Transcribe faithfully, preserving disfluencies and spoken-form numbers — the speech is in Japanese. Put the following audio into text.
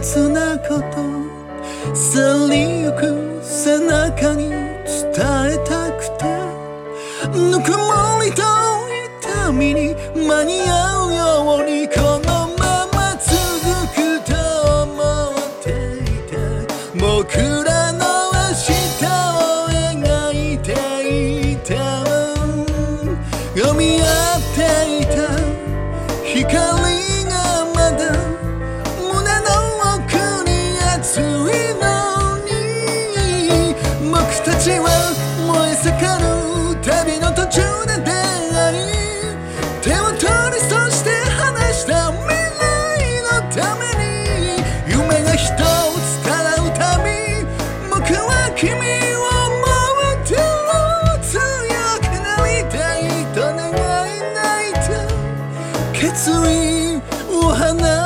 切なこと去りゆく背中に伝えたくてぬくもりと痛みに間に合うようにこのまま続くと思っていた僕らの明日を描いていた読み合っていた光がまだ胸の奥に熱いのに僕たちは燃え盛る旅の途中で出会い手を取りそして話した未来のために夢が一つ叶うたび僕は君をもっと強くなりたいと願い泣いた決意を放